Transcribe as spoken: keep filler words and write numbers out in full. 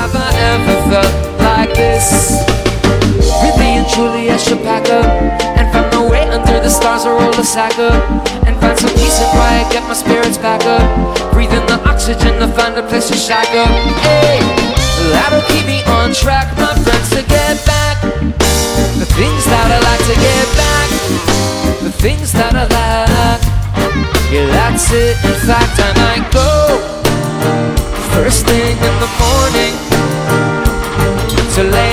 have I ever felt like this. Really and truly I should pack up and find my way under the stars, or roll a sack up and find some peace and quiet, get my spirits back up. Breathe in the oxygen to find a place to shack up. Hey, that'll keep me on track, my friends, to get back the things that I like, to get back the things that I like. Yeah, that's it. In fact, I might go first thing in the morning to lay